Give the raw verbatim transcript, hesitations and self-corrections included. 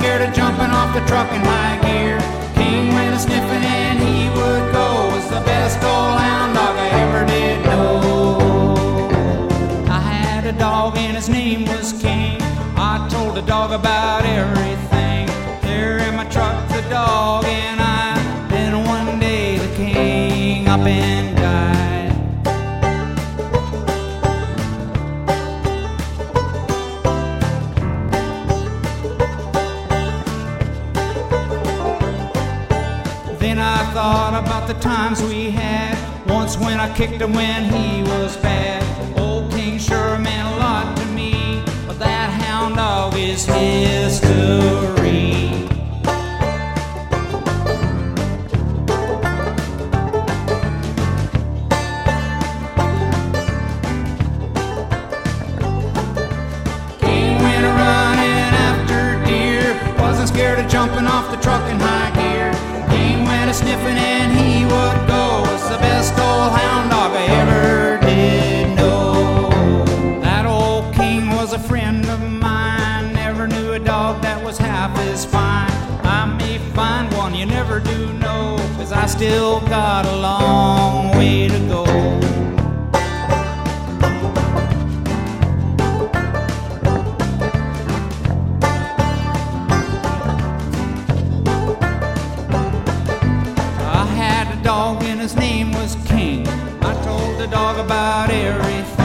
scared of jumping off the truck in high gear. King went a sniffing and he would go. Was the best old hound dog I ever did know. I had a dog and his name was King. I told the dog about everything. There in my truck, the dog and I. Then one day the king up and died. Then I thought about the times we had. Once when I kicked him when he was bad. Old King sure meant a lot to me, but that hound dog is history. King went a running after deer. Wasn't scared of jumping off the truck in high gear. King went a sniffing and he would go. Was the best old hound dog I ever did know. That old King was a friend of mine. Never knew a dog that was half as fine. I may find one, you never do know, 'cause I still got a long way to go. Dog and his name was King. I told the dog about everything.